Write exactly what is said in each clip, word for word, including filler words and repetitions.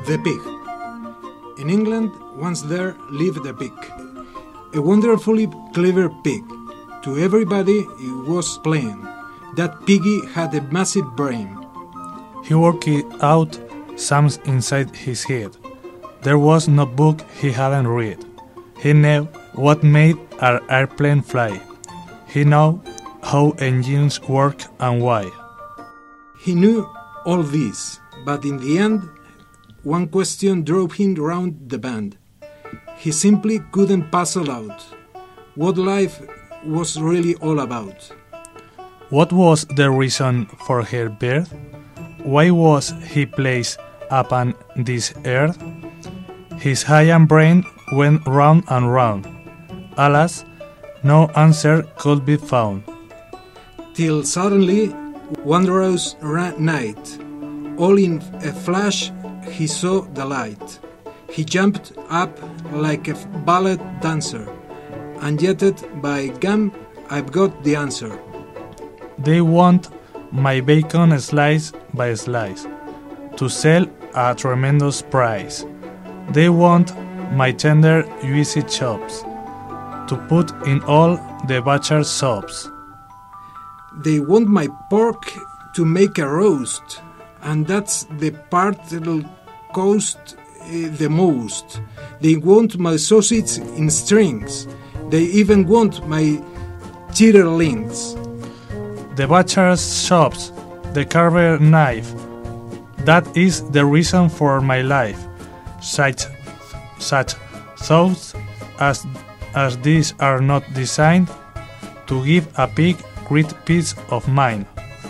The Pig. In England, once there lived a pig, a wonderfully clever pig. To everybody it was plain that Piggy had a massive brain. He worked out sums inside his head. There was no book he hadn't read. He knew what made an airplane fly. He knew how engines work and why. He knew all this, but in the end, one question drove him round the bend. He simply couldn't puzzle out what life was really all about. What was the reason for her birth? Why was he placed upon this earth? His giant brain went round and round. Alas, no answer could be found. Till suddenly, one rose night, all in a flash he saw the light. He jumped up like a ballet dancer, and yet by gum I've got the answer. They want my bacon slice by slice, to sell a tremendous price. They want my tender, juicy chops, to put in all the butcher's sops. They want my pork to make a roast, and that's the part that'll cost uh, the most. They want my sausage in strings. They even want my chitterlings. The butcher's chops, the carver knife, that is the reason for my life. Such, such thoughts as, as these are not designed to give a pig great peace of mind.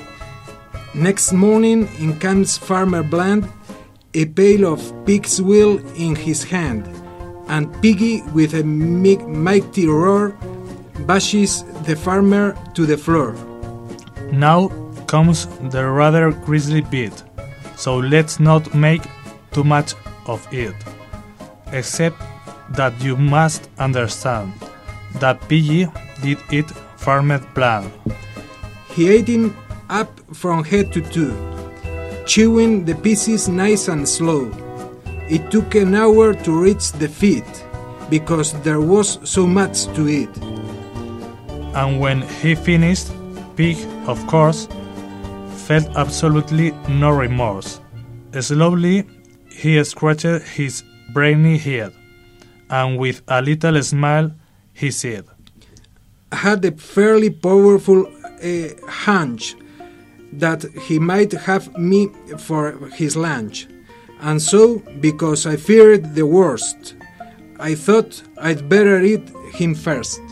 Next morning in comes Farmer Bland, a pail of pig's will in his hand, and Piggy, with a mighty roar, bashes the farmer to the floor. Now comes the rather grisly bit, so let's not make too much of it, except that you must understand that Piggy did it Farmer Bland. He ate him up from head to toe, chewing the pieces nice and slow. It took an hour to reach the feet, because there was so much to eat. And when he finished, Pig, of course, felt absolutely no remorse. Slowly, he scratched his brainy head, and with a little smile, he said, I had a fairly powerful uh, hunch that he might have me for his lunch, and so, because I feared the worst, I thought I'd better eat him first.